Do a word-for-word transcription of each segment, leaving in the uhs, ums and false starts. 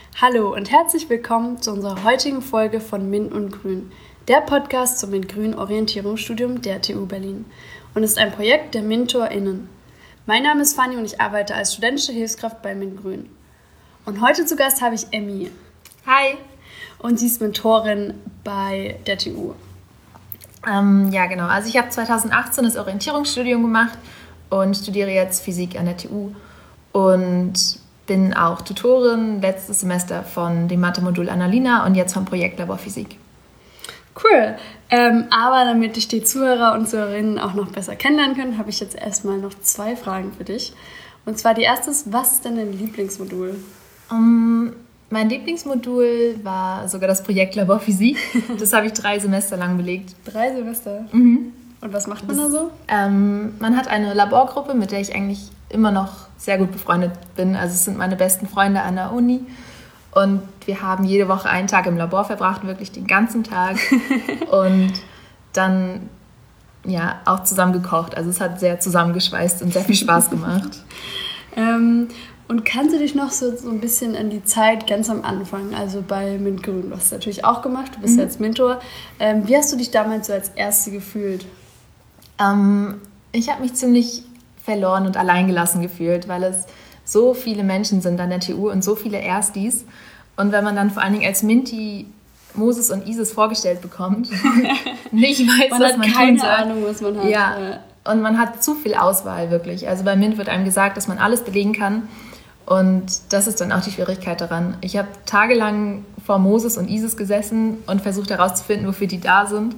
Hallo und herzlich willkommen zu unserer heutigen Folge von Mint und Grün, der Podcast zum Mint-Grün-Orientierungsstudium der T U Berlin und ist ein Projekt der MintorInnen. Mein Name ist Fanny und ich arbeite als studentische Hilfskraft bei Mint-Grün. Und heute zu Gast habe ich Emmy. Hi. Und sie ist Mentorin bei der T U. Ähm, ja, genau. Also ich habe zwanzig achtzehn das Orientierungsstudium gemacht und studiere jetzt Physik an der T U und bin auch Tutorin letztes Semester von dem Mathe-Modul Annalina und jetzt vom Projekt Labor Physik. Cool. Ähm, aber damit dich die Zuhörer und Zuhörerinnen auch noch besser kennenlernen können, habe ich jetzt erstmal noch zwei Fragen für dich. Und zwar die erste ist, was ist denn dein Lieblingsmodul? Um, mein Lieblingsmodul war sogar das Projekt Labor Physik. Das habe ich drei Semester lang belegt. Drei Semester? Mhm. Und was macht man das, da so? Ähm, man hat eine Laborgruppe, mit der ich eigentlich immer noch sehr gut befreundet bin. Also es sind meine besten Freunde an der Uni. Und wir haben jede Woche einen Tag im Labor verbracht, wirklich den ganzen Tag. Und dann ja auch zusammen gekocht. Also es hat sehr zusammengeschweißt und sehr viel Spaß gemacht. ähm, und kannst du dich noch so, so ein bisschen an die Zeit ganz am Anfang, also bei Mint-Grün, du hast es natürlich auch gemacht, du bist mhm. jetzt Mentor. Ähm, wie hast du dich damals so als Erste gefühlt? Ähm, ich habe mich ziemlich verloren und alleingelassen gefühlt, weil es so viele Menschen sind an der T U und so viele Erstis. Und wenn man dann vor allen Dingen als Minty Moses und Isis vorgestellt bekommt, nicht weiß, man was hat man keine tun soll. Ahnung, was man hat. Ja. Und man hat zu viel Auswahl, wirklich. Also bei Mint wird einem gesagt, dass man alles belegen kann. Und das ist dann auch die Schwierigkeit daran. Ich habe tagelang vor Moses und Isis gesessen und versucht herauszufinden, wofür die da sind.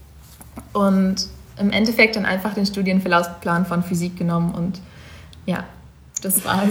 Und im Endeffekt dann einfach den Studienverlaufsplan von Physik genommen und ja, das war's.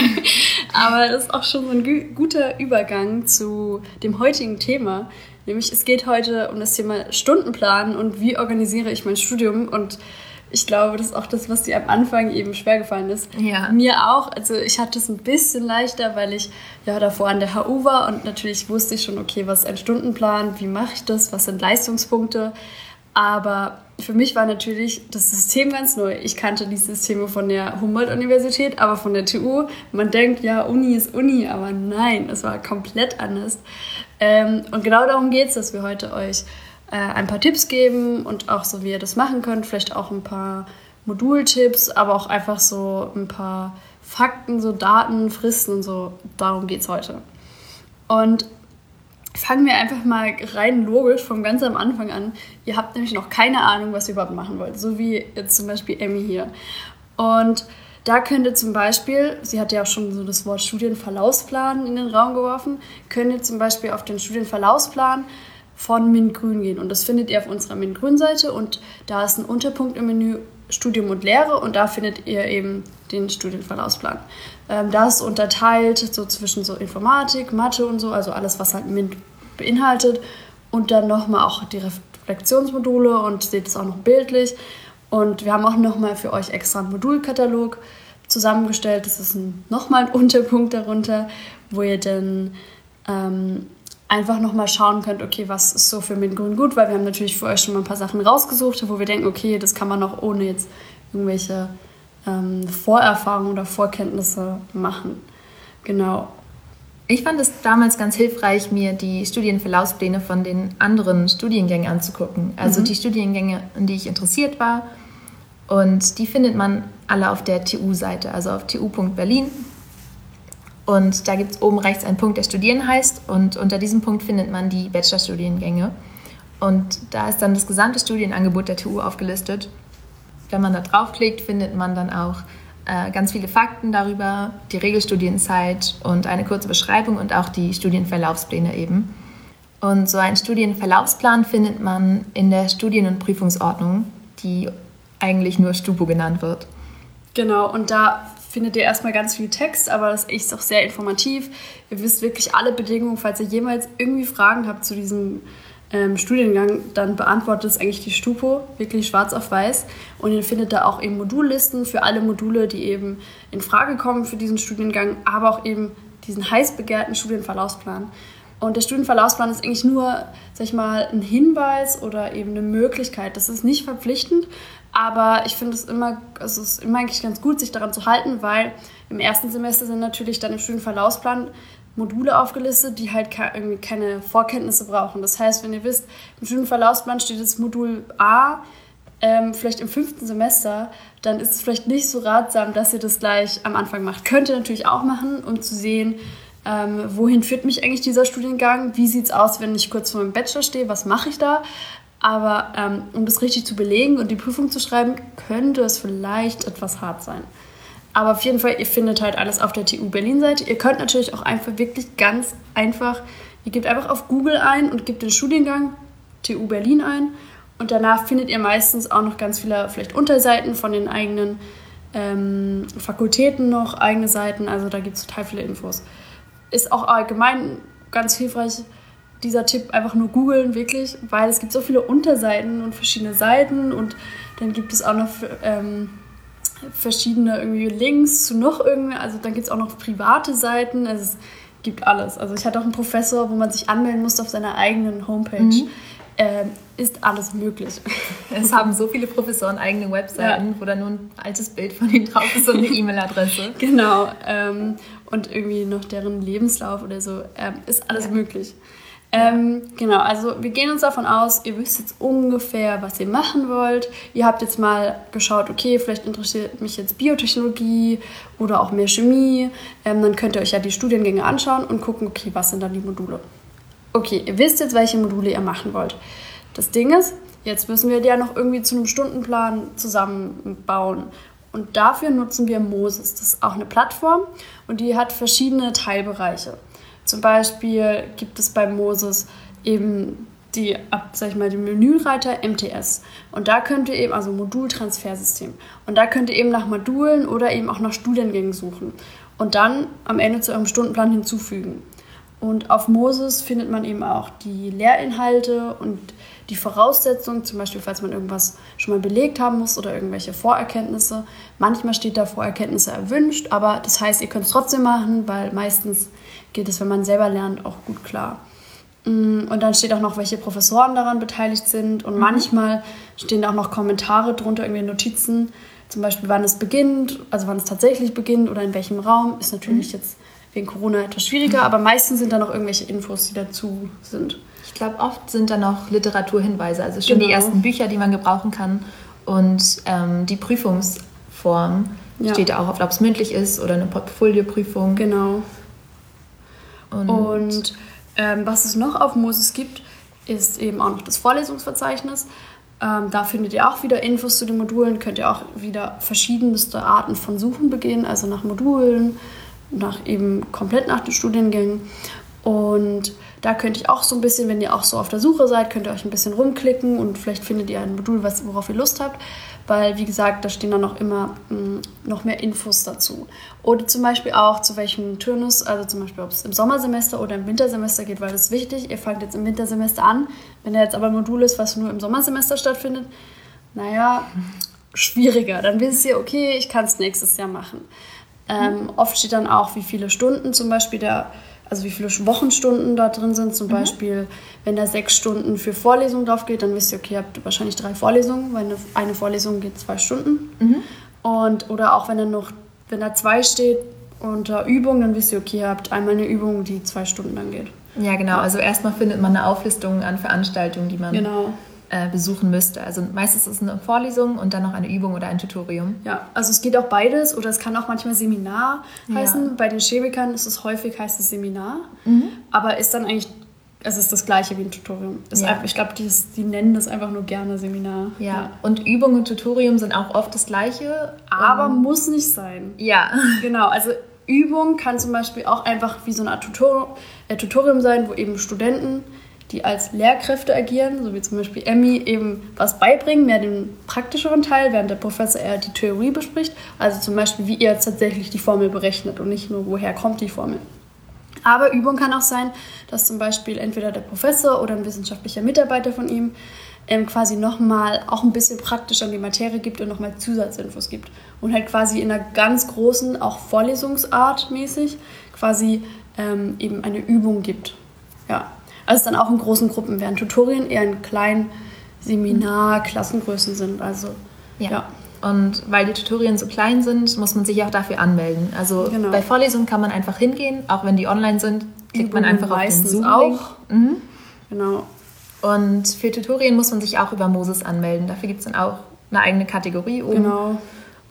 Aber das ist auch schon so ein gu- guter Übergang zu dem heutigen Thema. Nämlich es geht heute um das Thema Stundenplan und wie organisiere ich mein Studium. Und ich glaube, das ist auch das, was dir am Anfang eben schwer gefallen ist. Ja. Mir auch. Also ich hatte es ein bisschen leichter, weil ich ja davor an der H U war und natürlich wusste ich schon, okay, was ist ein Stundenplan, wie mache ich das, was sind Leistungspunkte. Aber für mich war natürlich das System ganz neu. Ich kannte die Systeme von der Humboldt-Universität, aber von der T U. Man denkt, ja, Uni ist Uni, aber nein, es war komplett anders. Ähm, und genau darum geht es, dass wir heute euch äh, ein paar Tipps geben und auch so, wie ihr das machen könnt. Vielleicht auch ein paar Modultipps, aber auch einfach so ein paar Fakten, so Daten, Fristen und so. Darum geht es heute. Und fangen wir einfach mal rein logisch vom ganz am Anfang an. Ihr habt nämlich noch keine Ahnung, was ihr überhaupt machen wollt. So wie jetzt zum Beispiel Emmy hier. Und da könnt ihr zum Beispiel, sie hat ja auch schon so das Wort Studienverlaufsplan in den Raum geworfen, könnt ihr zum Beispiel auf den Studienverlaufsplan von Mint-Grün gehen. Und das findet ihr auf unserer Mint-Grün-Seite. Und da ist ein Unterpunkt im Menü Studium und Lehre und da findet ihr eben den Studienverlaufsplan. Ähm, da ist unterteilt so zwischen so Informatik, Mathe und so, also alles, was halt Mint beinhaltet. Und dann nochmal auch die Reflexionsmodule und seht es auch noch bildlich. Und wir haben auch nochmal für euch extra einen Modulkatalog zusammengestellt. Das ist ein, nochmal ein Unterpunkt darunter, wo ihr dann ähm, einfach nochmal schauen könnt, okay, was ist so für Mint-Grün gut, weil wir haben natürlich für euch schon mal ein paar Sachen rausgesucht, wo wir denken, okay, das kann man auch ohne jetzt irgendwelche ähm, Vorerfahrungen oder Vorkenntnisse machen. Genau. Ich fand es damals ganz hilfreich, mir die Studienverlaufspläne von den anderen Studiengängen anzugucken. Also mhm. die Studiengänge, in die ich interessiert war. Und die findet man alle auf der T U-Seite, also auf t u punkt berlin. Und da gibt es oben rechts einen Punkt, der Studieren heißt. Und unter diesem Punkt findet man die Bachelorstudiengänge. Und da ist dann das gesamte Studienangebot der T U aufgelistet. Wenn man da draufklickt, findet man dann auch äh, ganz viele Fakten darüber, die Regelstudienzeit und eine kurze Beschreibung und auch die Studienverlaufspläne eben. Und so einen Studienverlaufsplan findet man in der Studien- und Prüfungsordnung, die eigentlich nur Stupo genannt wird. Genau, und da findet ihr erstmal ganz viel Text, aber das ist auch sehr informativ. Ihr wisst wirklich alle Bedingungen, falls ihr jemals irgendwie Fragen habt zu diesem ähm, Studiengang, dann beantwortet es eigentlich die Stupo, wirklich schwarz auf weiß. Und ihr findet da auch eben Modullisten für alle Module, die eben in Frage kommen für diesen Studiengang, aber auch eben diesen heiß begehrten Studienverlaufsplan. Und der Studienverlaufsplan ist eigentlich nur, sag ich mal, ein Hinweis oder eben eine Möglichkeit. Das ist nicht verpflichtend, aber ich finde es immer, also es ist immer eigentlich ganz gut, sich daran zu halten, weil im ersten Semester sind natürlich dann im Studienverlaufsplan Module aufgelistet, die halt ke- irgendwie keine Vorkenntnisse brauchen. Das heißt, wenn ihr wisst, im Studienverlaufsplan steht das Modul A, ähm, vielleicht im fünften Semester, dann ist es vielleicht nicht so ratsam, dass ihr das gleich am Anfang macht. Könnt ihr natürlich auch machen, um zu sehen, ähm, wohin führt mich eigentlich dieser Studiengang, wie sieht es aus, wenn ich kurz vor meinem Bachelor stehe, was mache ich da? Aber ähm, um das richtig zu belegen und die Prüfung zu schreiben, könnte es vielleicht etwas hart sein. Aber auf jeden Fall, ihr findet halt alles auf der T U Berlin-Seite. Ihr könnt natürlich auch einfach wirklich ganz einfach, ihr gebt einfach auf Google ein und gebt den Studiengang T U Berlin ein. Und danach findet ihr meistens auch noch ganz viele vielleicht Unterseiten von den eigenen ähm, Fakultäten noch, eigene Seiten. Also da gibt es total viele Infos. Ist auch allgemein ganz hilfreich, dieser Tipp, einfach nur googeln, wirklich, weil es gibt so viele Unterseiten und verschiedene Seiten und dann gibt es auch noch ähm, verschiedene irgendwie Links zu noch irgendwie, also dann gibt es auch noch private Seiten, also es gibt alles. Also ich hatte auch einen Professor, wo man sich anmelden musste auf seiner eigenen Homepage. Mhm. Ähm, ist alles möglich. Es haben so viele Professoren eigene Webseiten, ja. wo dann nur ein altes Bild von ihnen drauf ist und eine E-Mail-Adresse. Genau. Ähm, und irgendwie noch deren Lebenslauf oder so. Ähm, ist alles ja. möglich. Ähm, genau, also wir gehen uns davon aus, ihr wisst jetzt ungefähr, was ihr machen wollt. Ihr habt jetzt mal geschaut, okay, vielleicht interessiert mich jetzt Biotechnologie oder auch mehr Chemie. Ähm, dann könnt ihr euch ja die Studiengänge anschauen und gucken, okay, was sind dann die Module. Okay, ihr wisst jetzt, welche Module ihr machen wollt. Das Ding ist, jetzt müssen wir die ja noch irgendwie zu einem Stundenplan zusammenbauen. Und dafür nutzen wir Moses. Das ist auch eine Plattform und die hat verschiedene Teilbereiche. Zum Beispiel gibt es bei Moses eben die, sag ich mal, den Menüreiter M T S. Und da könnt ihr eben, also Modultransfersystem. Und da könnt ihr eben nach Modulen oder eben auch nach Studiengängen suchen. Und dann am Ende zu eurem Stundenplan hinzufügen. Und auf Moses findet man eben auch die Lehrinhalte und die Voraussetzungen, zum Beispiel, falls man irgendwas schon mal belegt haben muss oder irgendwelche Vorerkenntnisse. Manchmal steht da Vorerkenntnisse erwünscht, aber das heißt, ihr könnt es trotzdem machen, weil meistens geht es, wenn man selber lernt, auch gut klar. Und dann steht auch noch, welche Professoren daran beteiligt sind und mhm. manchmal stehen auch noch Kommentare drunter, irgendwie Notizen, zum Beispiel, wann es beginnt, also wann es tatsächlich beginnt oder in welchem Raum, ist natürlich mhm. jetzt wegen Corona etwas schwieriger, aber meistens sind da noch irgendwelche Infos, die dazu sind. Ich glaube, oft sind da noch Literaturhinweise, also schon genau. die ersten Bücher, die man gebrauchen kann und ähm, die Prüfungsform ja. steht auch oft, ob es mündlich ist oder eine Portfolioprüfung. Genau. Und, und ähm, was es noch auf Moses gibt, ist eben auch noch das Vorlesungsverzeichnis. Ähm, da findet ihr auch wieder Infos zu den Modulen, könnt ihr auch wieder verschiedenste Arten von Suchen begehen, also nach Modulen, nach eben komplett nach den Studiengängen. Und da könnt ihr auch so ein bisschen, wenn ihr auch so auf der Suche seid, könnt ihr euch ein bisschen rumklicken und vielleicht findet ihr ein Modul, was, worauf ihr Lust habt. Weil, wie gesagt, da stehen dann noch immer mh, noch mehr Infos dazu. Oder zum Beispiel auch, zu welchem Turnus, also zum Beispiel, ob es im Sommersemester oder im Wintersemester geht, weil das ist wichtig. Ihr fangt jetzt im Wintersemester an. Wenn da jetzt aber ein Modul ist, was nur im Sommersemester stattfindet, naja, schwieriger. Dann wisst ihr, okay, ich kann es nächstes Jahr machen. Ähm, mhm. Oft steht dann auch, wie viele Stunden zum Beispiel der, also wie viele Wochenstunden da drin sind. Zum mhm. Beispiel, wenn da sechs Stunden für Vorlesungen drauf geht, dann wisst ihr, okay, ihr habt wahrscheinlich drei Vorlesungen, weil eine, eine Vorlesung geht zwei Stunden. Mhm. Und, oder auch wenn da noch, wenn da zwei steht unter Übung, dann wisst ihr, okay, ihr habt einmal eine Übung, die zwei Stunden dann geht. Ja, genau. Also erstmal findet man eine Auflistung an Veranstaltungen, die man genau. äh, besuchen müsste. Also meistens ist es eine Vorlesung und dann noch eine Übung oder ein Tutorium. Ja, also es geht auch beides oder es kann auch manchmal Seminar heißen. Ja. Bei den Chemikern ist es häufig, heißt es Seminar, mhm. aber ist dann eigentlich, es ist das gleiche wie ein Tutorium. Ist ja. einfach, ich glaube, die, die nennen das einfach nur gerne Seminar. Ja. ja, und Übung und Tutorium sind auch oft das gleiche. Aber um, muss nicht sein. Ja. Genau, also Übung kann zum Beispiel auch einfach wie so eine Art Tutor- äh, Tutorium sein, wo eben Studenten, die als Lehrkräfte agieren, so wie zum Beispiel Emmy, eben was beibringen, mehr den praktischeren Teil, während der Professor eher die Theorie bespricht. Also zum Beispiel, wie ihr jetzt tatsächlich die Formel berechnet und nicht nur, woher kommt die Formel. Aber Übung kann auch sein, dass zum Beispiel entweder der Professor oder ein wissenschaftlicher Mitarbeiter von ihm ähm, quasi nochmal auch ein bisschen praktisch an die Materie gibt und nochmal Zusatzinfos gibt. Und halt quasi in einer ganz großen, auch Vorlesungsart mäßig, quasi ähm, eben eine Übung gibt. Ja. Also dann auch in großen Gruppen, während Tutorien eher in kleinen Seminar-Klassengrößen sind. Also, ja. ja. Und weil die Tutorien so klein sind, muss man sich auch dafür anmelden. Also genau. Bei Vorlesungen kann man einfach hingehen, auch wenn die online sind, klickt man einfach auf den Zoom auch. Mhm. Genau. Und für Tutorien muss man sich auch über Moses anmelden. Dafür gibt es dann auch eine eigene Kategorie oben. Genau.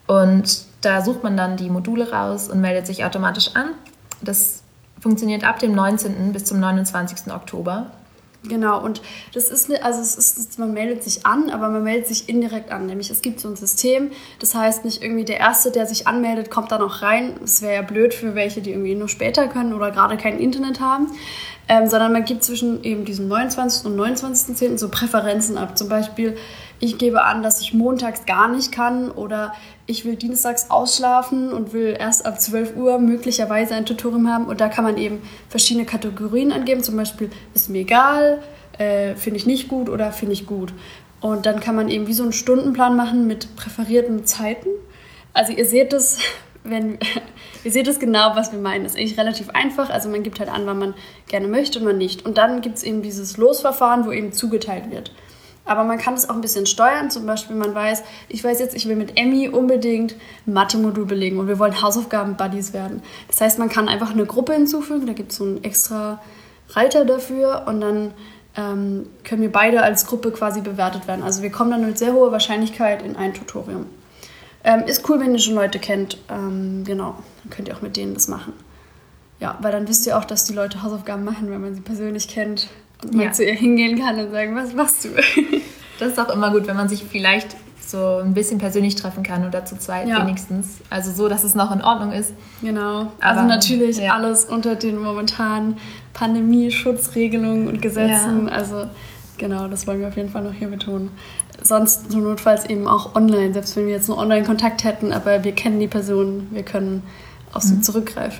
Und da sucht man dann die Module raus und meldet sich automatisch an. Das funktioniert ab dem neunzehnten bis zum neunundzwanzigsten Oktober. Genau, und das ist, ne, also es ist, man meldet sich an, aber man meldet sich indirekt an. Nämlich es gibt so ein System, das heißt nicht irgendwie der Erste, der sich anmeldet, kommt da noch rein. Das wäre ja blöd für welche, die irgendwie nur später können oder gerade kein Internet haben. Ähm, sondern man gibt zwischen eben diesem neunundzwanzigsten und neunundzwanzigsten zehnten so Präferenzen ab. Zum Beispiel, ich gebe an, dass ich montags gar nicht kann oder ich will dienstags ausschlafen und will erst ab zwölf Uhr möglicherweise ein Tutorium haben. Und da kann man eben verschiedene Kategorien angeben. Zum Beispiel, ist mir egal, äh, finde ich nicht gut oder finde ich gut. Und dann kann man eben wie so einen Stundenplan machen mit präferierten Zeiten. Also ihr seht das... Wenn, ihr seht es genau, was wir meinen. Das ist eigentlich relativ einfach. Also man gibt halt an, wann man gerne möchte und wann nicht. Und dann gibt es eben dieses Losverfahren, wo eben zugeteilt wird. Aber man kann es auch ein bisschen steuern. Zum Beispiel, man weiß, ich weiß jetzt, ich will mit Emmy unbedingt ein Mathe-Modul belegen und wir wollen Hausaufgaben-Buddies werden. Das heißt, man kann einfach eine Gruppe hinzufügen. Da gibt es so einen extra Reiter dafür und dann ähm, können wir beide als Gruppe quasi bewertet werden. Also wir kommen dann mit sehr hoher Wahrscheinlichkeit in ein Tutorium. Ähm, ist cool, wenn ihr schon Leute kennt. Ähm, genau, dann könnt ihr auch mit denen das machen. Ja, weil dann wisst ihr auch, dass die Leute Hausaufgaben machen, wenn man sie persönlich kennt und man ja. zu ihr hingehen kann und sagen, was machst du? Das ist auch immer gut, wenn man sich vielleicht so ein bisschen persönlich treffen kann oder zu zweit ja. wenigstens. Also so, dass es noch in Ordnung ist. Genau, also aber, natürlich ja. alles unter den momentanen Pandemie-Schutzregelungen und Gesetzen. Ja. Also genau, das wollen wir auf jeden Fall noch hier betonen. Sonst so notfalls eben auch online, selbst wenn wir jetzt einen Online-Kontakt hätten, aber wir kennen die Person, wir können auf sie mhm. zurückgreifen.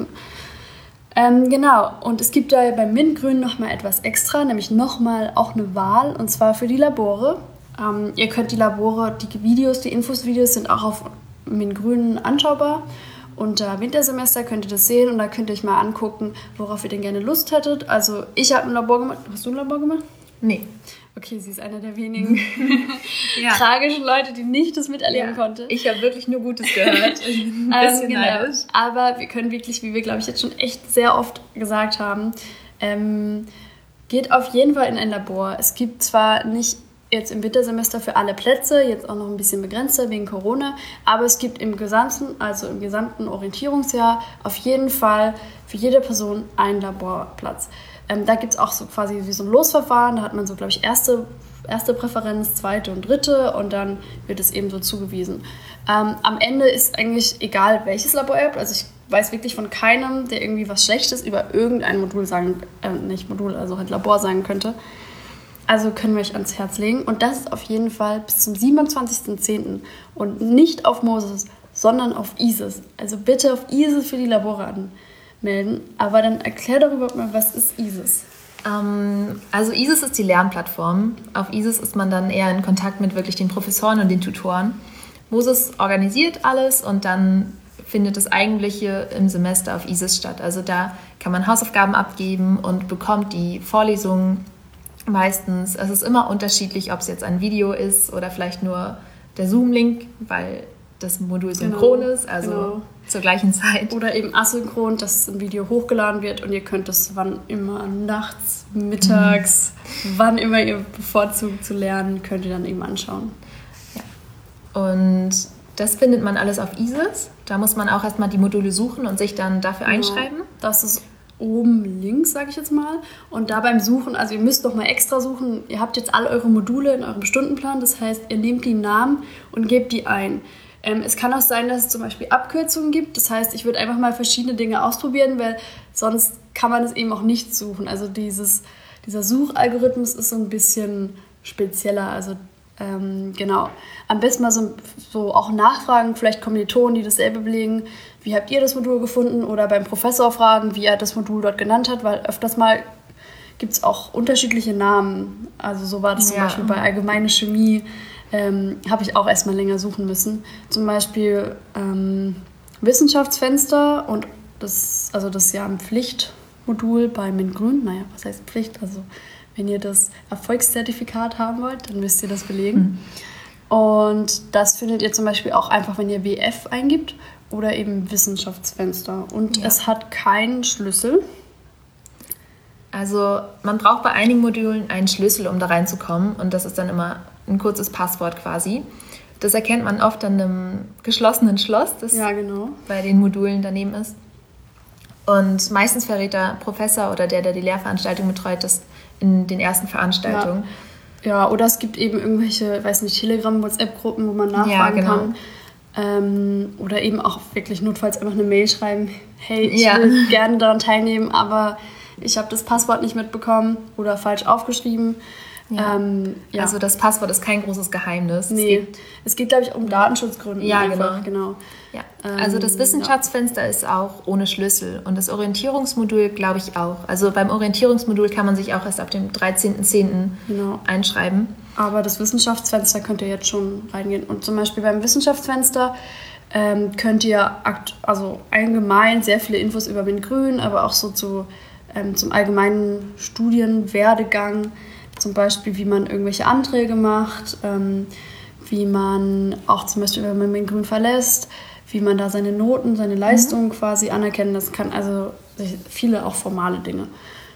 Ähm, genau, und es gibt da beim MINT-Grün nochmal etwas extra, nämlich nochmal auch eine Wahl, und zwar für die Labore. Ähm, ihr könnt die Labore, die Videos, die Infos-Videos sind auch auf MINT-Grün anschaubar. Unter Wintersemester könnt ihr das sehen und da könnt ihr euch mal angucken, worauf ihr denn gerne Lust hättet. Also ich habe ein Labor gemacht. Hast du ein Labor gemacht? Nee. Okay, sie ist einer der wenigen ja. tragischen Leute, die nicht das miterleben ja. konnte. Ich habe wirklich nur Gutes gehört. Ich bin ein bisschen ähm, genau. neidisch. Aber wir können wirklich, wie wir, glaube ich, jetzt schon echt sehr oft gesagt haben, ähm, geht auf jeden Fall in ein Labor. Es gibt zwar nicht jetzt im Wintersemester für alle Plätze, jetzt auch noch ein bisschen begrenzter wegen Corona, aber es gibt im gesamten, also im gesamten Orientierungsjahr auf jeden Fall für jede Person einen Laborplatz. Ähm, da gibt es auch so quasi wie so ein Losverfahren, da hat man so, glaube ich, erste, erste Präferenz, zweite und dritte und dann wird es eben so zugewiesen. Ähm, am Ende ist eigentlich egal, welches Labor ihr habt, also ich weiß wirklich von keinem, der irgendwie was Schlechtes über irgendein Modul sagen, äh, nicht Modul, also halt Labor sagen könnte. Also können wir euch ans Herz legen und das ist auf jeden Fall bis zum siebenundzwanzigsten zehnten und nicht auf Moses, sondern auf ISIS. Also bitte auf ISIS für die Labore anmelden. Aber dann erklär doch überhaupt mal, was ist ISIS? Ähm, also ISIS ist die Lernplattform. Auf ISIS ist man dann eher in Kontakt mit wirklich den Professoren und den Tutoren. Moses organisiert alles und dann findet das Eigentliche im Semester auf ISIS statt. Also da kann man Hausaufgaben abgeben und bekommt die Vorlesungen meistens. Es ist immer unterschiedlich, ob es jetzt ein Video ist oder vielleicht nur der Zoom-Link, weil das Modul synchron genau, ist, also genau. zur gleichen Zeit. Oder eben asynchron, dass ein Video hochgeladen wird und ihr könnt es wann immer, nachts, mittags, mhm. wann immer ihr bevorzugt zu lernen, könnt ihr dann eben anschauen. Ja. Und das findet man alles auf ISIS. Da muss man auch erstmal die Module suchen und sich dann dafür genau. einschreiben. Das ist oben links, sage ich jetzt mal. Und da beim Suchen, also ihr müsst noch mal extra suchen, ihr habt jetzt alle eure Module in eurem Stundenplan, das heißt, ihr nehmt die Namen und gebt die ein. Ähm, es kann auch sein, dass es zum Beispiel Abkürzungen gibt, das heißt, ich würde einfach mal verschiedene Dinge ausprobieren, weil sonst kann man es eben auch nicht suchen. Also dieses, dieser Suchalgorithmus ist so ein bisschen spezieller, also ähm, genau. Am besten mal so, so auch nachfragen, vielleicht Kommilitonen, die dasselbe belegen, wie habt ihr das Modul gefunden oder beim Professor fragen, wie er das Modul dort genannt hat, weil öfters mal gibt es auch unterschiedliche Namen. Also so war das ja. zum Beispiel bei Allgemeine Chemie, ähm, habe ich auch erstmal länger suchen müssen. Zum Beispiel ähm, Wissenschaftsfenster und das, also das ist ja ein Pflichtmodul bei MINT-Grün. Naja, was heißt Pflicht? Also wenn ihr das Erfolgszertifikat haben wollt, dann müsst ihr das belegen. Mhm. Und das findet ihr zum Beispiel auch einfach, wenn ihr W F eingibt oder eben Wissenschaftsfenster. Und ja. es hat keinen Schlüssel. Also man braucht bei einigen Modulen einen Schlüssel, um da reinzukommen. Und das ist dann immer ein kurzes Passwort quasi. Das erkennt man oft an einem geschlossenen Schloss, das ja, genau. bei den Modulen daneben ist. Und meistens verrät der Professor oder der, der die Lehrveranstaltung betreut, das in den ersten Veranstaltungen. Ja, ja, oder es gibt eben irgendwelche, weiß nicht, Telegram-, WhatsApp-Gruppen, wo man nachfragen ja, genau. kann. Ähm, oder eben auch wirklich notfalls einfach eine Mail schreiben, hey, ich ja. will gerne daran teilnehmen, aber ich habe das Passwort nicht mitbekommen oder falsch aufgeschrieben. Ja. Ähm, ja. Also das Passwort ist kein großes Geheimnis. Nee, es geht, es geht glaube ich, um Datenschutzgründe. Ja, einfach. genau. genau. Ja. Ähm, also das Wissenschaftsfenster ja. ist auch ohne Schlüssel und das Orientierungsmodul glaube ich auch. Also beim Orientierungsmodul kann man sich auch erst ab dem dreizehnten zehnten genau. einschreiben. Aber das Wissenschaftsfenster könnt ihr jetzt schon reingehen. Und zum Beispiel beim Wissenschaftsfenster ähm, könnt ihr akt- also allgemein sehr viele Infos über MINT-Grün, aber auch so zu, ähm, zum allgemeinen Studienwerdegang, zum Beispiel, wie man irgendwelche Anträge macht, ähm, wie man auch zum Beispiel, wenn man MINT-Grün verlässt, wie man da seine Noten, seine Leistungen mhm. quasi anerkennen lassen kann. Also viele auch formale Dinge.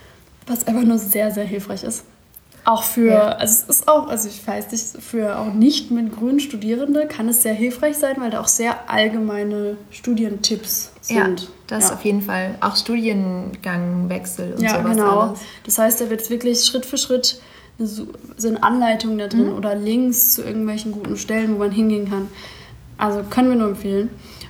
Was einfach nur sehr, sehr hilfreich ist. Auch für, ja. also es ist auch, also ich weiß nicht, für auch nicht MINT-Grün Studierende kann es sehr hilfreich sein, weil da auch sehr allgemeine Studientipps sind. Ja, das ja. auf jeden Fall. Auch Studiengangwechsel und ja, sowas genau. alles. Das heißt, da wird wirklich Schritt für Schritt sind Anleitungen da drin mhm. oder Links zu irgendwelchen guten Stellen, wo man hingehen kann. Also können wir nur empfehlen.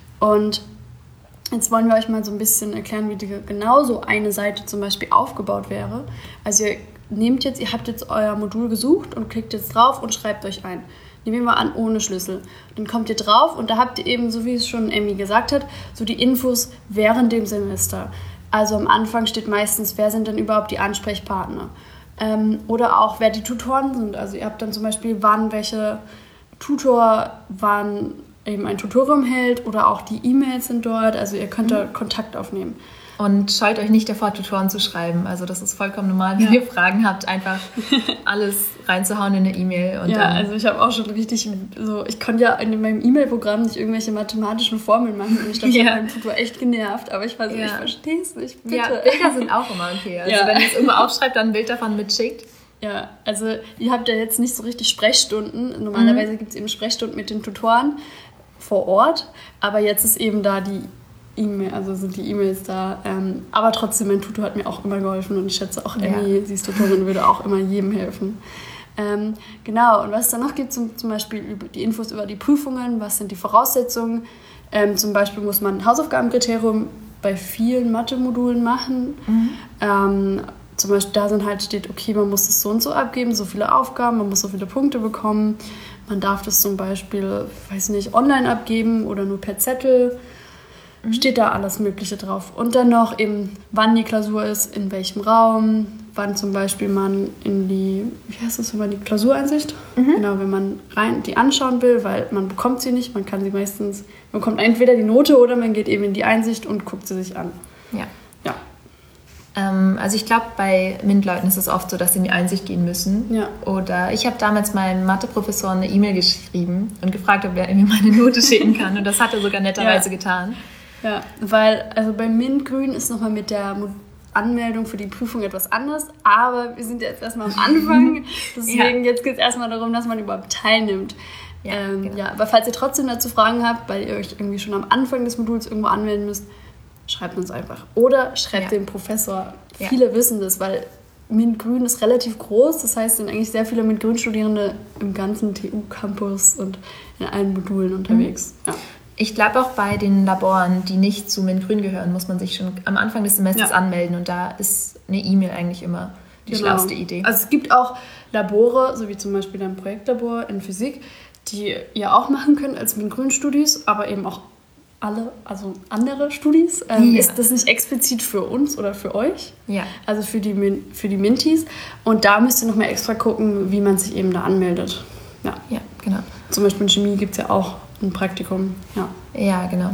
Und jetzt wollen wir euch mal so ein bisschen erklären, wie die, genau so eine Seite zum Beispiel aufgebaut wäre. Also ihr nehmt jetzt, ihr habt jetzt euer Modul gesucht und klickt jetzt drauf und schreibt euch ein. Nehmen wir mal an, ohne Schlüssel. Dann kommt ihr drauf und da habt ihr eben, so wie es schon Emmy gesagt hat, so die Infos während dem Semester. Also am Anfang steht meistens, wer sind denn überhaupt die Ansprechpartner? Ähm, oder auch, wer die Tutoren sind. Also ihr habt dann zum Beispiel, wann welche Tutor, wann eben ein Tutorium hält oder auch die E-Mails sind dort. Also ihr könnt da Kontakt aufnehmen. Und scheut euch nicht davor, Tutoren zu schreiben. Also das ist vollkommen normal, wenn ja. ihr Fragen habt, einfach alles reinzuhauen in eine E-Mail. Und ja, dann also ich habe auch schon richtig so, ich konnte ja in meinem E-Mail-Programm nicht irgendwelche mathematischen Formeln machen und ich dachte, ja. ich habe meinen Tutor echt genervt, aber ich war so, ja. ich verstehe es nicht, bitte. Ja, Bilder sind auch immer okay. Also ja. wenn ihr es irgendwo aufschreibt, dann ein Bild davon mitschickt. Ja, also ihr habt ja jetzt nicht so richtig Sprechstunden. Normalerweise mhm. gibt es eben Sprechstunden mit den Tutoren vor Ort, aber jetzt ist eben da die E-Mail, also sind die E-Mails da. Ähm, aber trotzdem, mein Tutor hat mir auch immer geholfen und ich schätze auch Emmy, ja. sie ist Tutorin, würde auch immer jedem helfen. Ähm, genau, und was es dann noch gibt, zum, zum Beispiel über die Infos über die Prüfungen, was sind die Voraussetzungen. Ähm, zum Beispiel muss man ein Hausaufgabenkriterium bei vielen Mathe-Modulen machen. Mhm. Ähm, zum Beispiel da sind halt steht, okay, man muss es so und so abgeben, so viele Aufgaben, man muss so viele Punkte bekommen. Man darf das zum Beispiel, weiß nicht, online abgeben oder nur per Zettel. Mhm. Steht da alles Mögliche drauf. Und dann noch eben, wann die Klausur ist, in welchem Raum, wann zum Beispiel man in die, wie heißt das, wenn man die Klausureinsicht? Mhm. Genau, wenn man rein die anschauen will, weil man bekommt sie nicht, man kann sie meistens, man bekommt entweder die Note oder man geht eben in die Einsicht und guckt sie sich an. Ja. Ja. Ähm, also ich glaube, bei MINT-Leuten ist es oft so, dass sie in die Einsicht gehen müssen. Ja. Oder ich habe damals meinem Matheprofessor eine E-Mail geschrieben und gefragt, ob er mir meine Note schicken kann. Und das hat er sogar netterweise ja. getan. Ja, weil also bei MINT-Grün ist nochmal mit der Anmeldung für die Prüfung etwas anders, aber wir sind jetzt erstmal am Anfang, deswegen ja. jetzt geht es erstmal darum, dass man überhaupt teilnimmt. Ja, ähm, genau. ja, aber falls ihr trotzdem dazu Fragen habt, weil ihr euch irgendwie schon am Anfang des Moduls irgendwo anmelden müsst, schreibt uns einfach. Oder schreibt ja. dem Professor. Ja. Viele wissen das, weil MINT-Grün ist relativ groß, das heißt, es sind eigentlich sehr viele MINT-Grün-Studierende im ganzen T U-Campus und in allen Modulen unterwegs. Mhm. Ja. Ich glaube auch bei den Laboren, die nicht zu MINT-Grün gehören, muss man sich schon am Anfang des Semesters ja. anmelden und da ist eine E-Mail eigentlich immer die genau. schlauste Idee. Also es gibt auch Labore, so wie zum Beispiel ein Projektlabor in Physik, die ihr auch machen könnt als MINT-Grün-Studis, aber eben auch alle, also andere Studis. Ähm, ja. Ist das nicht explizit für uns oder für euch? Ja. Also für die, Min- für die Minties. Und da müsst ihr nochmal extra gucken, wie man sich eben da anmeldet. Ja, ja genau. Zum Beispiel in Chemie gibt es ja auch ein Praktikum, ja. Ja, genau.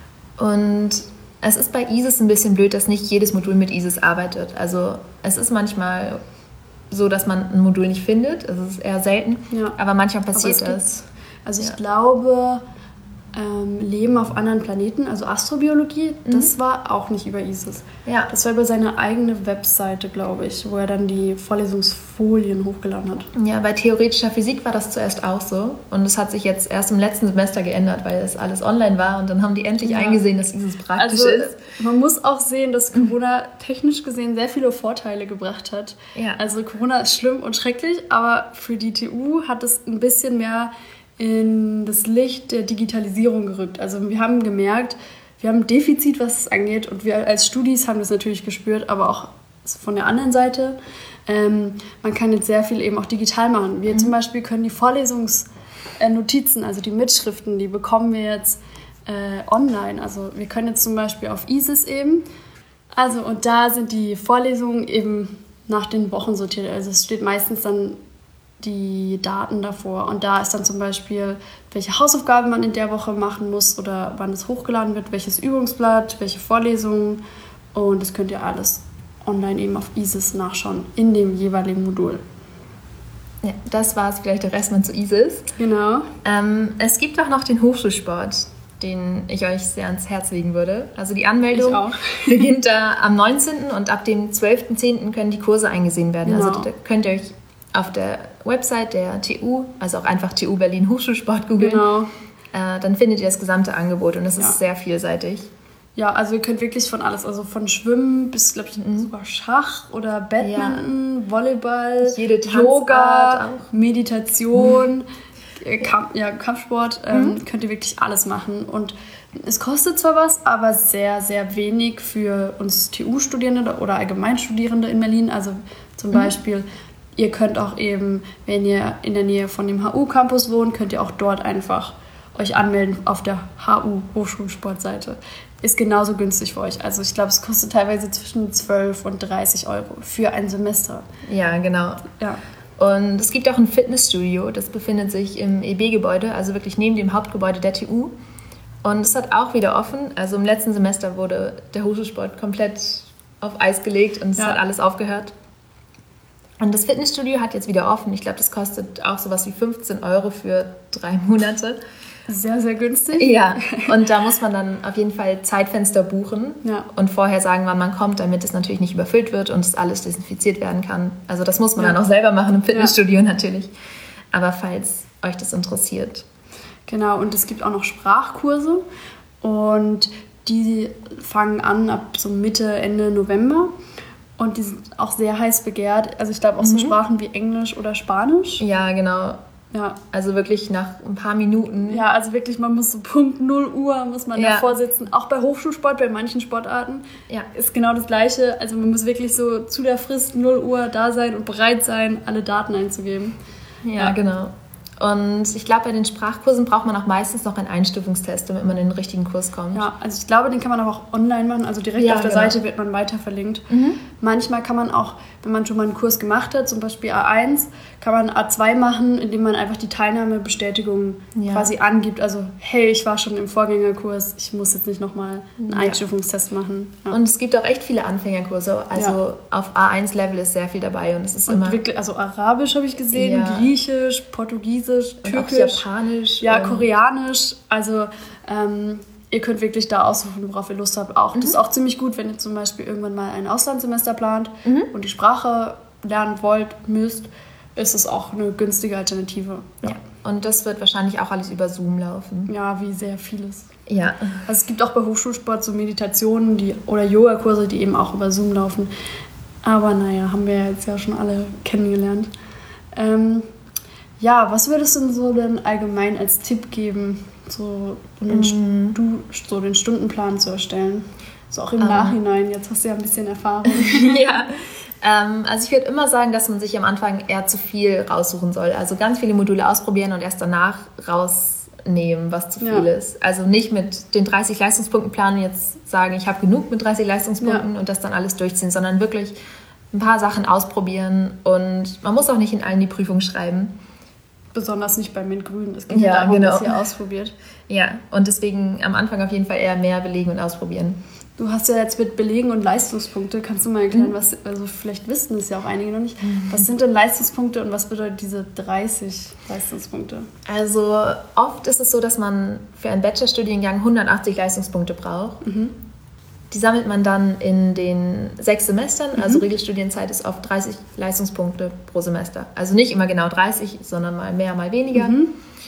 Und es ist bei I S I S ein bisschen blöd, dass nicht jedes Modul mit I S I S arbeitet. Also es ist manchmal so, dass man ein Modul nicht findet. Es ist eher selten, ja. aber manchmal passiert aber es. Also ich Ja. glaube, ähm, Leben auf anderen Planeten, also Astrobiologie, mhm. das war auch nicht über ISIS. Ja. Das war über seine eigene Webseite, glaube ich, wo er dann die Vorlesungsfolien hochgeladen hat. Ja, bei theoretischer Physik war das zuerst auch so. Und es hat sich jetzt erst im letzten Semester geändert, weil es alles online war. Und dann haben die endlich ja. eingesehen, dass ISIS praktisch also, ist. Man muss auch sehen, dass Corona technisch gesehen sehr viele Vorteile gebracht hat. Ja. Also Corona ist schlimm und schrecklich, aber für die T U hat es ein bisschen mehr in das Licht der Digitalisierung gerückt. Also wir haben gemerkt, wir haben ein Defizit, was es angeht. Und wir als Studis haben das natürlich gespürt, aber auch von der anderen Seite. Ähm, man kann jetzt sehr viel eben auch digital machen. Wir mhm. zum Beispiel können die Vorlesungsnotizen, also die Mitschriften, die bekommen wir jetzt äh, online. Also wir können jetzt zum Beispiel auf ISIS eben. Also und da sind die Vorlesungen eben nach den Wochen sortiert. Also es steht meistens dann die Daten davor. Und da ist dann zum Beispiel, welche Hausaufgaben man in der Woche machen muss oder wann es hochgeladen wird, welches Übungsblatt, welche Vorlesungen. Und das könnt ihr alles online eben auf ISIS nachschauen, in dem jeweiligen Modul. Ja, das war es vielleicht der Rest mal zu ISIS. Genau. Ähm, es gibt auch noch den Hochschulsport, den ich euch sehr ans Herz legen würde. Also die Anmeldung beginnt da am neunzehnten und ab dem zwölften zehnten können die Kurse eingesehen werden. Genau. Also da könnt ihr euch auf der Website der T U, also auch einfach T U Berlin Hochschulsport googeln. Genau. Äh, dann findet ihr das gesamte Angebot und es ja. ist sehr vielseitig. Ja, also ihr könnt wirklich von alles, also von Schwimmen bis, glaube ich, mhm. sogar Schach oder Badminton, ja. Volleyball, jede Yoga, auch. Meditation, mhm. Kamp- ja, Kampfsport, ähm, mhm. könnt ihr wirklich alles machen. Und es kostet zwar was, aber sehr, sehr wenig für uns T U-Studierende oder Allgemeinstudierende in Berlin. Also zum mhm. Beispiel, ihr könnt auch eben, wenn ihr in der Nähe von dem H U-Campus wohnt, könnt ihr auch dort einfach euch anmelden auf der H U-Hochschulsportseite. Ist genauso günstig für euch. Also ich glaube, es kostet teilweise zwischen zwölf und dreißig Euro für ein Semester. Ja, genau. Ja. Und es gibt auch ein Fitnessstudio, das befindet sich im E B-Gebäude, also wirklich neben dem Hauptgebäude der T U. Und es hat auch wieder offen. Also im letzten Semester wurde der Hochschulsport komplett auf Eis gelegt und es ja. hat alles aufgehört. Und das Fitnessstudio hat jetzt wieder offen. Ich glaube, das kostet auch sowas wie fünfzehn Euro für drei Monate. Sehr, sehr günstig. Ja, und da muss man dann auf jeden Fall Zeitfenster buchen ja. und vorher sagen, wann man kommt, damit es natürlich nicht überfüllt wird und es alles desinfiziert werden kann. Also das muss man ja. dann auch selber machen im Fitnessstudio ja. natürlich. Aber falls euch das interessiert. Genau, und es gibt auch noch Sprachkurse und die fangen an ab so Mitte, Ende November. Und die sind auch sehr heiß begehrt. Also ich glaube auch so mhm. Sprachen wie Englisch oder Spanisch. Ja, genau. Ja. Also wirklich nach ein paar Minuten. Ja, also wirklich, man muss so Punkt null Uhr muss man ja. davor sitzen. Auch bei Hochschulsport, bei manchen Sportarten ja. ist genau das Gleiche. Also man muss wirklich so zu der Frist null Uhr da sein und bereit sein, alle Daten einzugeben. Ja, ja. genau. Und ich glaube, bei den Sprachkursen braucht man auch meistens noch einen Einstufungstest, damit man in den richtigen Kurs kommt. Ja, also ich glaube, den kann man auch online machen. Also direkt ja, auf der genau. Seite wird man weiter verlinkt. Mhm. Manchmal kann man auch, wenn man schon mal einen Kurs gemacht hat, zum Beispiel A eins, kann man A zwei machen, indem man einfach die Teilnahmebestätigung ja. quasi angibt. Also, hey, ich war schon im Vorgängerkurs, ich muss jetzt nicht nochmal einen ja. Einstufungstest machen. Ja. Und es gibt auch echt viele Anfängerkurse. Also ja. auf A eins Level ist sehr viel dabei. Und es ist und immer wirklich, also Arabisch habe ich gesehen, ja. Griechisch, Portugiesisch, und Türkisch, auch Japanisch. Ja, Koreanisch. Also ähm, ihr könnt wirklich da aussuchen, worauf ihr Lust habt. Auch, mhm. Das ist auch ziemlich gut, wenn ihr zum Beispiel irgendwann mal ein Auslandssemester plant mhm. und die Sprache lernen wollt, müsst, ist es auch eine günstige Alternative. Ja. ja. Und das wird wahrscheinlich auch alles über Zoom laufen. Ja, wie sehr vieles. Ja. Also es gibt auch bei Hochschulsport so Meditationen die, oder Yogakurse, die eben auch über Zoom laufen. Aber naja, haben wir jetzt ja schon alle kennengelernt. Ähm, ja, was würdest du denn so denn allgemein als Tipp geben, so, um den, mm. Stu- so den Stundenplan zu erstellen? So auch im um. Nachhinein, jetzt hast du ja ein bisschen Erfahrung. ja. Ähm, also ich würde immer sagen, dass man sich am Anfang eher zu viel raussuchen soll. Also ganz viele Module ausprobieren und erst danach rausnehmen, was zu viel ja. ist. Also nicht mit den dreißig Leistungspunkten planen, jetzt sagen, ich habe genug mit dreißig Leistungspunkten ja. und das dann alles durchziehen, sondern wirklich ein paar Sachen ausprobieren. Und man muss auch nicht in allen die Prüfung schreiben. Besonders nicht bei MINT-Grün. Es geht ja, darum, genau. dass ihr ausprobiert. Ja, und deswegen am Anfang auf jeden Fall eher mehr belegen und ausprobieren. Du hast ja jetzt mit Belegen und Leistungspunkte, kannst du mal erklären, mhm. was, also vielleicht wissen es ja auch einige noch nicht, mhm. was sind denn Leistungspunkte und was bedeutet diese dreißig Leistungspunkte? Also oft ist es so, dass man für einen Bachelorstudiengang hundertachtzig Leistungspunkte braucht. Mhm. Die sammelt man dann in den sechs Semestern, mhm. also Regelstudienzeit ist oft dreißig Leistungspunkte pro Semester. Also nicht immer genau dreißig, sondern mal mehr, mal weniger. Mhm.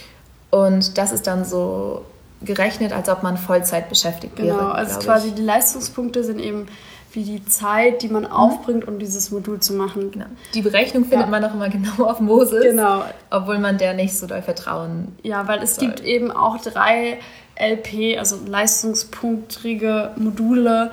Und das ist dann so gerechnet, als ob man Vollzeit beschäftigt wäre. Genau, also quasi ich. Die Leistungspunkte sind eben wie die Zeit, die man mhm. aufbringt, um dieses Modul zu machen. Genau. Die Berechnung findet ja. man auch immer genau auf Moses, genau. obwohl man der nicht so doll vertrauen Ja, weil es soll. gibt eben auch drei L P, also leistungspunktrige Module,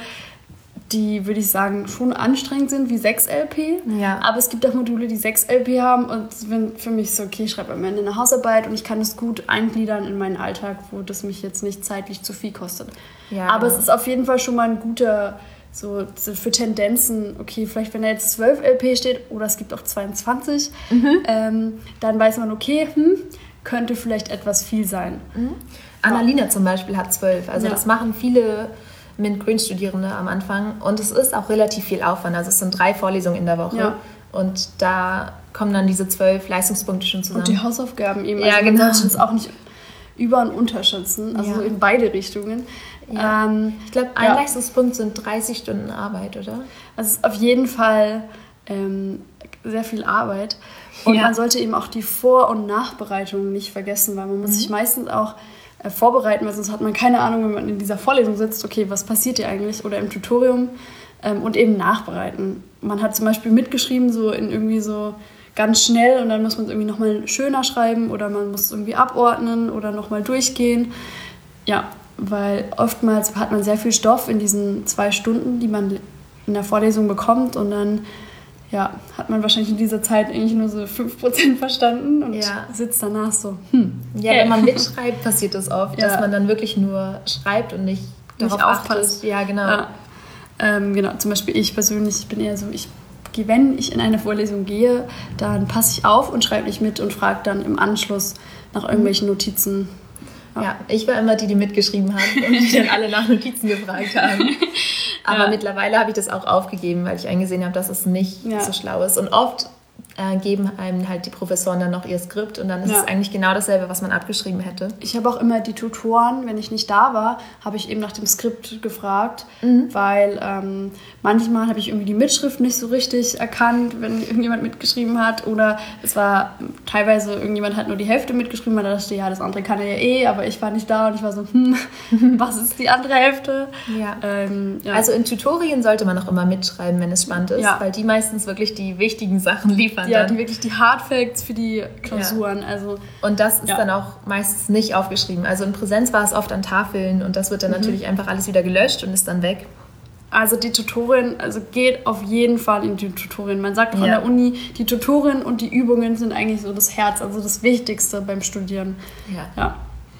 die, würde ich sagen, schon anstrengend sind, wie sechs L P. Ja. Aber es gibt auch Module, die sechs L P haben und wenn für mich so, okay, ich schreibe am Ende eine Hausarbeit und ich kann es gut eingliedern in meinen Alltag, wo das mich jetzt nicht zeitlich zu viel kostet. Ja, aber genau. es ist auf jeden Fall schon mal ein guter, so, so für Tendenzen, okay, vielleicht wenn da jetzt zwölf L P steht oder es gibt auch zweiundzwanzig, mhm. ähm, dann weiß man, okay, hm, könnte vielleicht etwas viel sein. Mhm. Annalina zum Beispiel hat zwölf, also ja. das machen viele MINT-Grün-Studierende am Anfang und es ist auch relativ viel Aufwand, also es sind drei Vorlesungen in der Woche ja. und da kommen dann diese zwölf Leistungspunkte schon zusammen. Und die Hausaufgaben eben, ja, also genau. man sollte es auch nicht über- und unterschätzen, also ja. in beide Richtungen. Ja. Ähm, ich glaube, ein ja. Leistungspunkt sind dreißig Stunden Arbeit, oder? Also es ist auf jeden Fall ähm, sehr viel Arbeit und ja. man sollte eben auch die Vor- und Nachbereitung nicht vergessen, weil man muss mhm. sich meistens auch äh, vorbereiten, weil sonst hat man keine Ahnung, wenn man in dieser Vorlesung sitzt, okay, was passiert hier eigentlich oder im Tutorium ähm, und eben nachbereiten. Man hat zum Beispiel mitgeschrieben, so in irgendwie so ganz schnell und dann muss man es irgendwie nochmal schöner schreiben oder man muss es irgendwie abordnen oder nochmal durchgehen. Ja, weil oftmals hat man sehr viel Stoff in diesen zwei Stunden, die man in der Vorlesung bekommt und dann ja, hat man wahrscheinlich in dieser Zeit eigentlich nur so fünf Prozent verstanden und ja. sitzt danach so, hm. Ja, wenn man mitschreibt, passiert das oft, ja. dass man dann wirklich nur schreibt und nicht, nicht darauf aufpasst. Achtet. Ja, genau. Ja. Ähm, genau, zum Beispiel ich persönlich, ich bin eher so, ich wenn ich in eine Vorlesung gehe, dann passe ich auf und schreibe nicht mit und frage dann im Anschluss nach irgendwelchen Notizen. Ja, ja ich war immer die, die mitgeschrieben hat und die dann alle nach Notizen gefragt haben. Aber ja. mittlerweile habe ich das auch aufgegeben, weil ich eingesehen habe, dass es nicht ja. so schlau ist. Und oft äh, geben einem halt die Professoren dann noch ihr Skript und dann ist ja. es eigentlich genau dasselbe, was man abgeschrieben hätte. Ich habe auch immer die Tutoren, wenn ich nicht da war, habe ich eben nach dem Skript gefragt, mhm. weil ähm, manchmal habe ich irgendwie die Mitschrift nicht so richtig erkannt, wenn irgendjemand mitgeschrieben hat oder es war teilweise, irgendjemand hat nur die Hälfte mitgeschrieben, weil da dachte, ja, das andere kann er ja eh, aber ich war nicht da und ich war so, hm, was ist die andere Hälfte? Ja. Ähm, ja. Also in Tutorien sollte man auch immer mitschreiben, wenn es spannend ist, ja. weil die meistens wirklich die wichtigen Sachen liefern. Ja, dann. die wirklich die Hardfacts für die Klausuren. Ja. Also, und das ist ja. dann auch meistens nicht aufgeschrieben. Also in Präsenz war es oft an Tafeln und das wird dann mhm. natürlich einfach alles wieder gelöscht und ist dann weg. Also die Tutorin, also geht auf jeden Fall in die Tutorin. Man sagt auch ja. an der Uni, die Tutorin und die Übungen sind eigentlich so das Herz, also das Wichtigste beim Studieren. Ja. ja.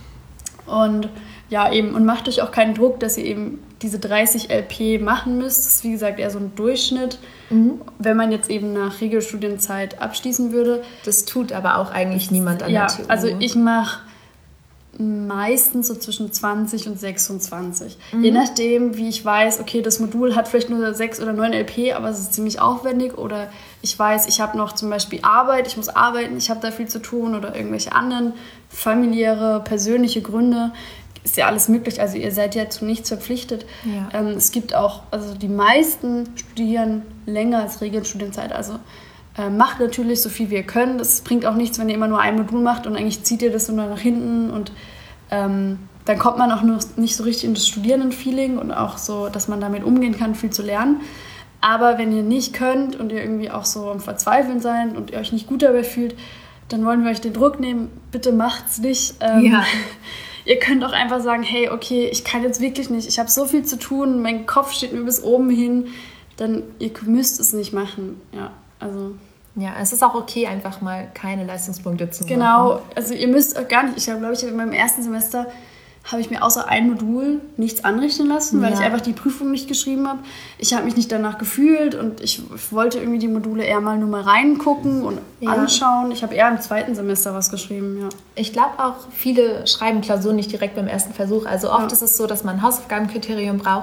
Und ja, eben, und macht euch auch keinen Druck, dass ihr eben diese dreißig L P machen müsst. Das ist wie gesagt eher so ein Durchschnitt, mhm. wenn man jetzt eben nach Regelstudienzeit abschließen würde. Das tut aber auch eigentlich niemand an ja, der T U. Also ich mache meistens so zwischen zwanzig und sechsundzwanzig. Mhm. Je nachdem, wie ich weiß, okay, das Modul hat vielleicht nur sechs oder neun L P, aber es ist ziemlich aufwendig. Oder ich weiß, ich habe noch zum Beispiel Arbeit, ich muss arbeiten, ich habe da viel zu tun oder irgendwelche anderen familiäre, persönliche Gründe. Ist ja alles möglich, also ihr seid ja zu nichts verpflichtet. Ja. Ähm, es gibt auch, also die meisten studieren länger als Regelstudienzeit, also äh, macht natürlich so viel wie ihr könnt. Es bringt auch nichts, wenn ihr immer nur ein Modul macht und eigentlich zieht ihr das so nur nach hinten und ähm, dann kommt man auch nur nicht so richtig in das Studierendenfeeling und auch so, dass man damit umgehen kann, viel zu lernen. Aber wenn ihr nicht könnt und ihr irgendwie auch so am Verzweifeln seid und ihr euch nicht gut dabei fühlt, dann wollen wir euch den Druck nehmen, bitte macht's nicht. Ähm, ja. Ihr könnt auch einfach sagen, hey, okay, ich kann jetzt wirklich nicht, ich habe so viel zu tun, mein Kopf steht mir bis oben hin, dann ihr müsst es nicht machen. Ja, also... Ja, es ist auch okay, einfach mal keine Leistungspunkte zu machen. Genau, also ihr müsst auch gar nicht, ich habe, glaube ich, in meinem ersten Semester habe ich mir außer ein Modul nichts anrechnen lassen, weil ja. ich einfach die Prüfung nicht geschrieben habe. Ich habe mich nicht danach gefühlt und ich wollte irgendwie die Module eher mal nur mal reingucken und ja. anschauen. Ich habe eher im zweiten Semester was geschrieben, ja. Ich glaube auch, viele schreiben Klausuren nicht direkt beim ersten Versuch. Also oft ja. ist es so, dass man ein Hausaufgabenkriterium braucht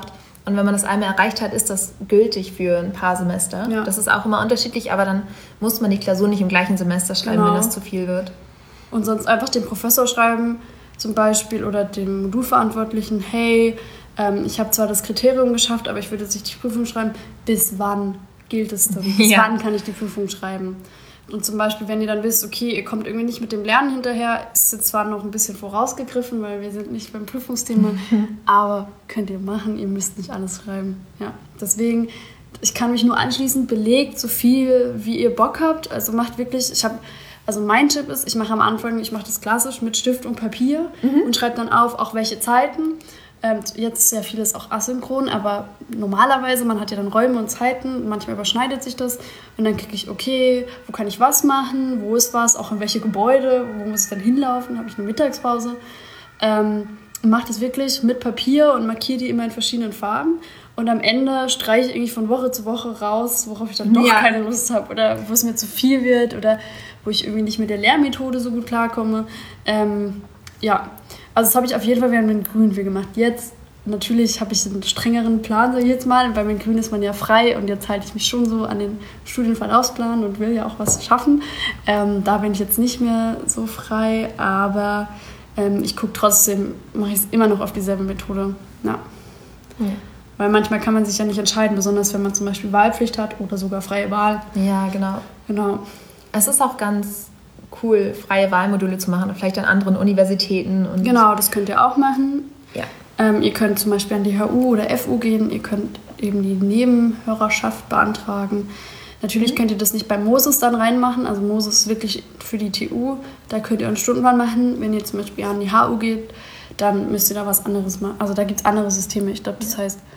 Und wenn man das einmal erreicht hat, ist das gültig für ein paar Semester. Ja. Das ist auch immer unterschiedlich, aber dann muss man die Klausur nicht im gleichen Semester schreiben, genau. wenn das zu viel wird. Und sonst einfach dem Professor schreiben, zum Beispiel, oder dem Modulverantwortlichen, hey, ähm, ich habe zwar das Kriterium geschafft, aber ich würde jetzt nicht die Prüfung schreiben. Bis wann gilt es denn? Bis ja. wann kann ich die Prüfung schreiben? Und zum Beispiel, wenn ihr dann wisst, okay, ihr kommt irgendwie nicht mit dem Lernen hinterher, ist jetzt zwar noch ein bisschen vorausgegriffen, weil wir sind nicht beim Prüfungsthema, aber könnt ihr machen, ihr müsst nicht alles schreiben. Ja, deswegen, ich kann mich nur anschließen, belegt so viel, wie ihr Bock habt. Also macht wirklich, ich habe, also mein Tipp ist, ich mache am Anfang, ich mache das klassisch mit Stift und Papier mhm. und schreibe dann auf, auch welche Zeiten. Jetzt ist ja vieles auch asynchron, aber normalerweise, man hat ja dann Räume und Zeiten, manchmal überschneidet sich das und dann klicke ich, okay, wo kann ich was machen, wo ist was, auch in welche Gebäude, wo muss ich dann hinlaufen, habe ich eine Mittagspause. Ähm, mache das wirklich mit Papier und markiere die immer in verschiedenen Farben und am Ende streiche ich irgendwie von Woche zu Woche raus, worauf ich dann doch ja. keine Lust habe oder wo es mir zu viel wird oder wo ich irgendwie nicht mit der Lehrmethode so gut klarkomme. Ähm, ja, also das habe ich auf jeden Fall während mit Grün viel gemacht. Jetzt, natürlich habe ich einen strengeren Plan, so jetzt mal, weil mit Grün ist man ja frei und jetzt halte ich mich schon so an den Studienverlaufsplan und will ja auch was schaffen. Ähm, da bin ich jetzt nicht mehr so frei, aber ähm, ich gucke trotzdem, mache ich es immer noch auf dieselbe Methode. Ja. ja. Weil manchmal kann man sich ja nicht entscheiden, besonders wenn man zum Beispiel Wahlpflicht hat oder sogar freie Wahl. Ja, genau. Genau. Es ist auch ganz cool, freie Wahlmodule zu machen, vielleicht an anderen Universitäten. Und genau, das könnt ihr auch machen. Ja. Ähm, ihr könnt zum Beispiel an die H U oder F U gehen, ihr könnt eben die Nebenhörerschaft beantragen. Natürlich mhm. könnt ihr das nicht bei Moses dann reinmachen, also Moses ist wirklich für die T U, da könnt ihr einen Stundenplan machen. Wenn ihr zum Beispiel an die H U geht, dann müsst ihr da was anderes machen. Also da gibt es andere Systeme, ich glaube, das heißt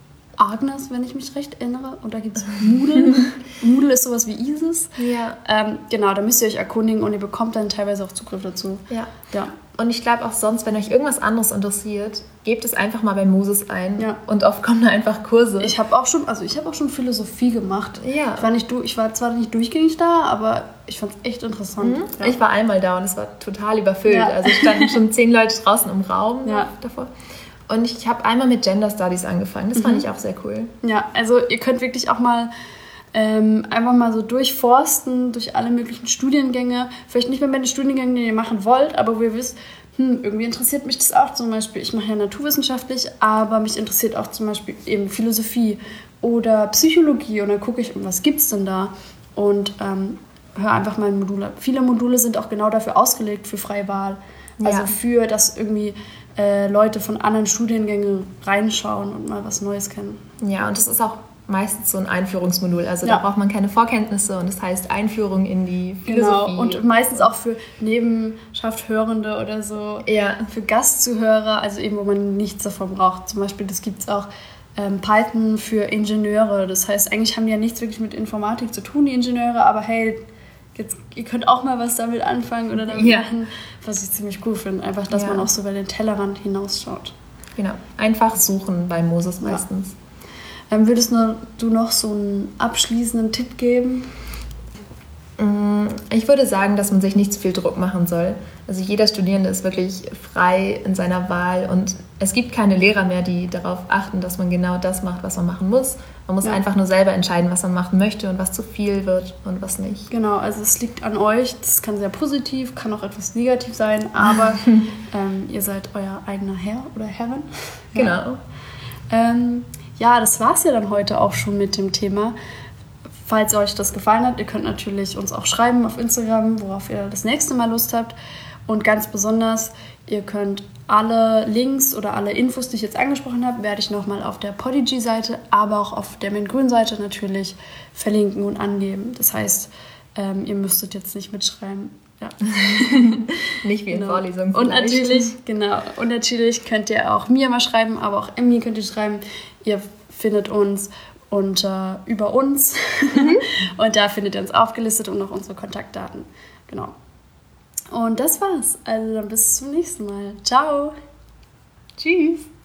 Agnes, wenn ich mich recht erinnere. Und da gibt es Moodle. Moodle ist sowas wie ISIS. Ja. Ähm, genau, da müsst ihr euch erkundigen und ihr bekommt dann teilweise auch Zugriff dazu. Ja. ja. Und ich glaube auch sonst, wenn euch irgendwas anderes interessiert, gebt es einfach mal bei Moses ein. Ja. Und oft kommen da einfach Kurse. Ich habe auch schon, also ich habe auch schon Philosophie gemacht. Ja. Ich war, nicht, ich war zwar nicht durchgängig da, aber ich fand es echt interessant. Mhm. Ja. Ich war einmal da und es war total überfüllt. Ja. Also es standen schon zehn Leute draußen im Raum ja. davor. Und ich habe einmal mit Gender Studies angefangen. Das mhm. fand ich auch sehr cool. Ja, also ihr könnt wirklich auch mal ähm, einfach mal so durchforsten, durch alle möglichen Studiengänge. Vielleicht nicht mehr bei den Studiengängen, die ihr machen wollt, aber wo ihr wisst, hm, irgendwie interessiert mich das auch zum Beispiel. Ich mache ja naturwissenschaftlich, aber mich interessiert auch zum Beispiel eben Philosophie oder Psychologie. Und dann gucke ich, was gibt es denn da? Und ähm, höre einfach mal ein Modul ab. Viele Module sind auch genau dafür ausgelegt, für freie Wahl. Also ja. für, dass irgendwie äh, Leute von anderen Studiengängen reinschauen und mal was Neues kennen. Ja, und das ist auch meistens so ein Einführungsmodul. Also ja. da braucht man keine Vorkenntnisse und das heißt Einführung in die Philosophie. Genau, und meistens auch für Nebenschaft-Hörende oder so, ja. für Gastzuhörer, also eben, wo man nichts davon braucht. Zum Beispiel, das gibt es auch ähm, Python für Ingenieure. Das heißt, eigentlich haben die ja nichts wirklich mit Informatik zu tun, die Ingenieure, aber hey, jetzt, ihr könnt auch mal was damit anfangen oder damit ja. machen, was ich ziemlich cool finde. Einfach, dass ja. man auch so über den Tellerrand hinausschaut. Genau, einfach suchen bei Moses meistens. Ja. Ähm, würdest du noch so einen abschließenden Tipp geben? Ich würde sagen, dass man sich nicht zu viel Druck machen soll. Also jeder Studierende ist wirklich frei in seiner Wahl und es gibt keine Lehrer mehr, die darauf achten, dass man genau das macht, was man machen muss. Man muss ja. einfach nur selber entscheiden, was man machen möchte und was zu viel wird und was nicht. Genau, also es liegt an euch. Das kann sehr positiv, kann auch etwas negativ sein, aber ähm, ihr seid euer eigener Herr oder Herrin. Genau. Ja. Ähm, ja, das war's ja dann heute auch schon mit dem Thema. Falls euch das gefallen hat, ihr könnt natürlich uns auch schreiben auf Instagram, worauf ihr das nächste Mal Lust habt. Und ganz besonders, ihr könnt alle Links oder alle Infos, die ich jetzt angesprochen habe, werde ich nochmal auf der Podigy-Seite, aber auch auf der MintGrün-Seite natürlich verlinken und angeben. Das heißt, ähm, ihr müsstet jetzt nicht mitschreiben. Ja. Nicht wie in genau. Vorlesungen Und natürlich, genau. Und natürlich könnt ihr auch mir mal schreiben, aber auch Emmy könnt ihr schreiben. Ihr findet uns unter äh, über uns mhm. und da findet ihr uns aufgelistet und auch unsere Kontaktdaten. Genau. Und das war's. Also dann bis zum nächsten Mal. Ciao. Tschüss.